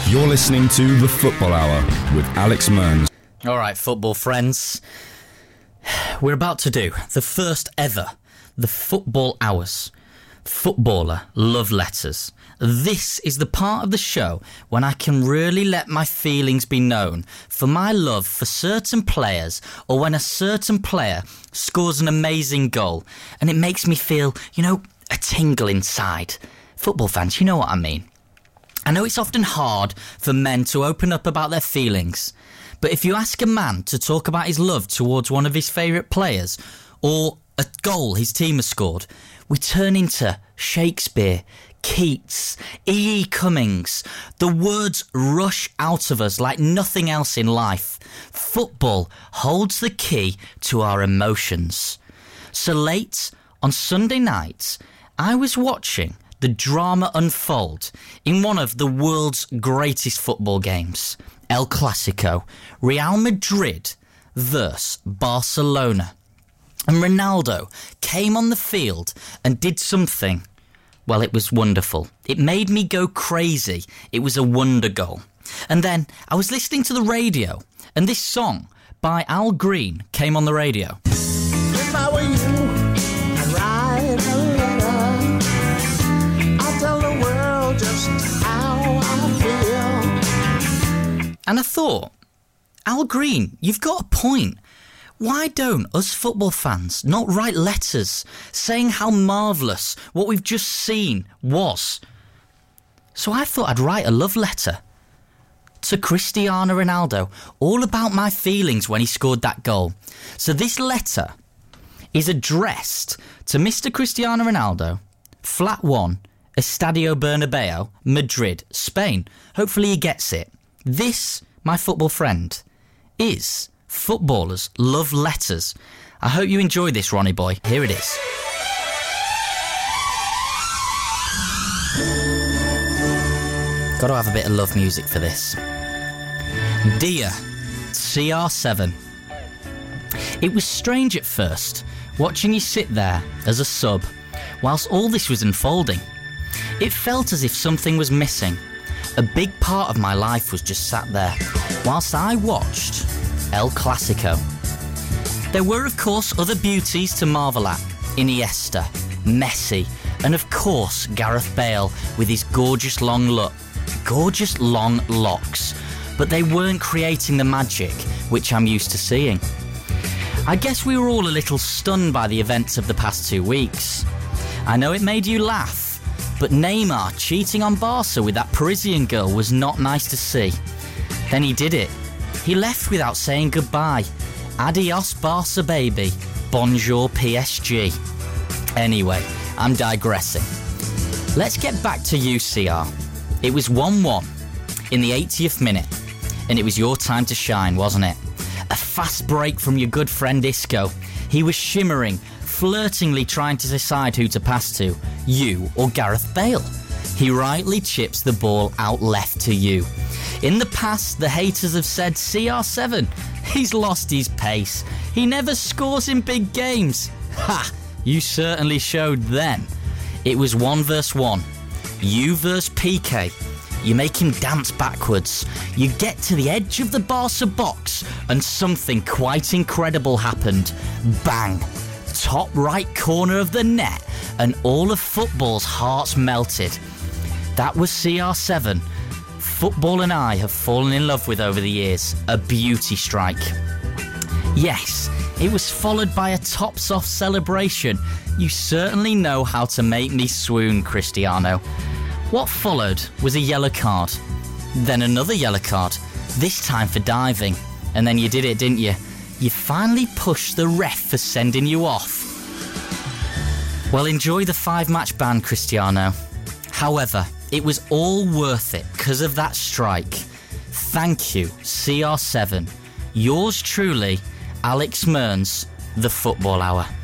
You're listening to The Football Hour with Alex Mearns. All right, football friends. We're about to do the first ever The Football Hours Footballer Love Letters. This is the part of the show when I can really let my feelings be known for my love for certain players, or when a certain player scores an amazing goal and it makes me feel, a tingle inside. Football fans, you know what I mean. I know it's often hard for men to open up about their feelings, but if you ask a man to talk about his love towards one of his favourite players, or a goal his team has scored, we turn into Shakespeare, Keats, E.E. Cummings. The words rush out of us like nothing else in life. Football holds the key to our emotions. So late on Sunday night, I was watching the drama unfold in one of the world's greatest football games, El Clasico, Real Madrid versus Barcelona. And Ronaldo came on the field and did something. Well, it was wonderful. It made me go crazy. It was a wonder goal. And then I was listening to the radio, and this song by Al Green came on the radio. If I were you, I'd write a letter. I'll tell the world just how I feel. And I thought, Al Green, you've got a point. Why don't us football fans not write letters saying how marvellous what we've just seen was? So I thought I'd write a love letter to Cristiano Ronaldo, all about my feelings when he scored that goal. So this letter is addressed to Mr. Cristiano Ronaldo, Flat 1, Estadio Bernabeu, Madrid, Spain. Hopefully he gets it. This, my football friend, is Footballers Love Letters. I hope you enjoy this, Ronnie boy. Here it is. Got to have a bit of love music for this. Dear CR7, it was strange at first watching you sit there as a sub whilst all this was unfolding. It felt as if something was missing. A big part of my life was just sat there whilst I watched El Clasico. There were, of course, other beauties to marvel at. Iniesta, Messi, and of course Gareth Bale with his gorgeous long locks. But they weren't creating the magic which I'm used to seeing. I guess we were all a little stunned by the events of the past 2 weeks. I know it made you laugh, but Neymar cheating on Barca with that Parisian girl was not nice to see. Then he did it. He left without saying goodbye. Adios Barca baby, bonjour PSG. Anyway, I'm digressing. Let's get back to UCR. It was 1-1 in the 80th minute, and it was your time to shine, wasn't it? A fast break from your good friend Isco. He was shimmering, flirtingly trying to decide who to pass to, you or Gareth Bale. He rightly chips the ball out left to you. In the past, the haters have said CR7, he's lost his pace. He never scores in big games. Ha! You certainly showed then. It was 1 versus 1. You versus PK. You make him dance backwards. You get to the edge of the Barca box and something quite incredible happened. Bang! Top right corner of the net, and all of football's hearts melted. That was CR7. Football and I have fallen in love with over the years. A beauty strike. Yes, it was followed by a tops-off celebration. You certainly know how to make me swoon, Cristiano. What followed was a yellow card. Then another yellow card, this time for diving. And then you did it, didn't you? You finally pushed the ref for sending you off. Well, enjoy the 5-match ban, Cristiano. However, it was all worth it because of that strike. Thank you, CR7. Yours truly, Alex Mearns, The Football Hour.